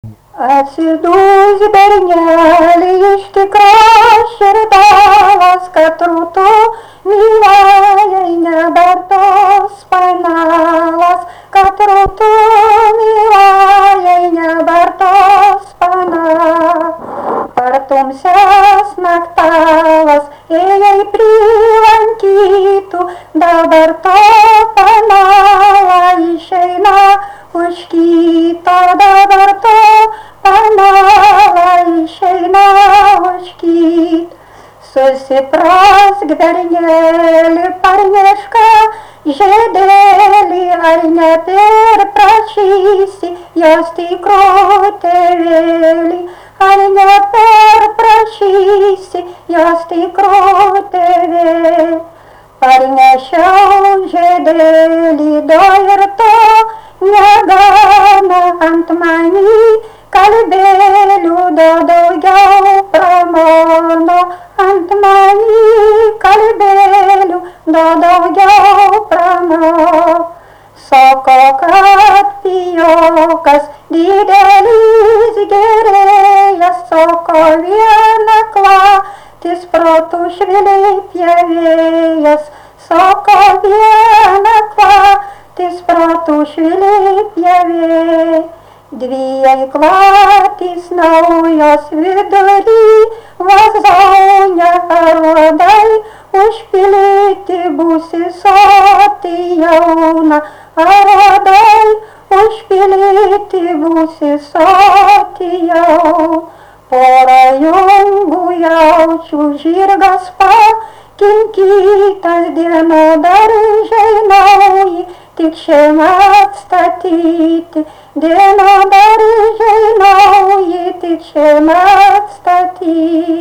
Atsidūs berneli iš tikros širdalas, kad rūtų mylėjai nebartos panalas, kad rūtų mylėjai nebartos panalas. Per tamsias naktalas ėjai prilankytų, dabar to panalą išeina už kito, dabar to panalą išeina už kito. Susiprask, berneli, parneška žiedėlį, ar neperprašysi jos tikro tėvelį, ar neperprašysi jos tikro tėvelį. Parnešiau žiedėlį, do ir to negana, ant manį kalbėlių, do daugiau pramono, ant manį kalbėlių, do daugiau pramono. Sako, kad pijokas didelis gerėjas, sako vieną klatis protų švilip javėjas, sako vieną klatis protų švilip javėjas. Dviejai klatis naujos vidury, vazonė arodai, užpilyti būsi soti jauna, arodai, užpilyti būsi soti jauna. Porą jungų jaučių žirgas pakinkytas, dieną daržai nauji, tik šeimą atstatyti, dieną daržai nauji, tik šeimą atstatyti.